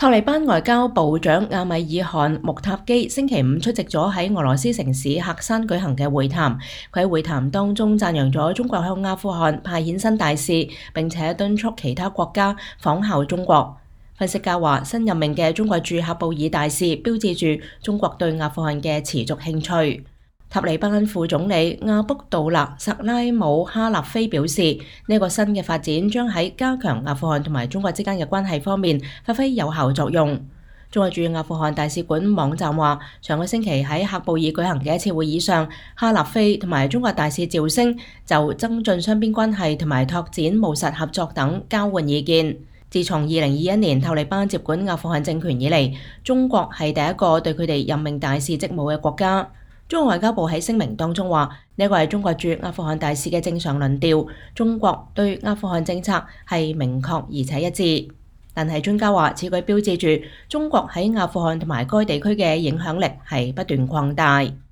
塔利班外交部長阿米爾汗·穆塔基星期五出席咗喺俄羅斯城市喀山舉行嘅會談。佢喺會談當中讚揚咗中國向阿富汗派遣新大使，並且敦促其他國家仿效中國。分析家話，新任命嘅中國駐喀布爾大使標誌住中國對阿富汗嘅持續興趣。塔利班副總理阿卜杜勒·薩拉姆哈納菲表示，呢個新嘅發展將喺加強阿富汗同埋中國之間嘅關係方面發揮有效作用。中國駐阿富汗大使館網站話，上個星期喺喀布爾舉行嘅一次會議上，哈納菲同埋中國大使趙星就增進雙邊關係同埋拓展務實合作等交換意見。自從2021年塔利班接管阿富汗政權以嚟，中國係第一個對佢哋任命大使職務嘅國家。中國外交部喺聲明當中話，呢個係中國駐阿富汗大使嘅正常論調，中國對阿富汗政策係明確而且一致。但係專家話，此舉標誌住中國喺阿富汗同埋該地區嘅影響力係不斷擴大。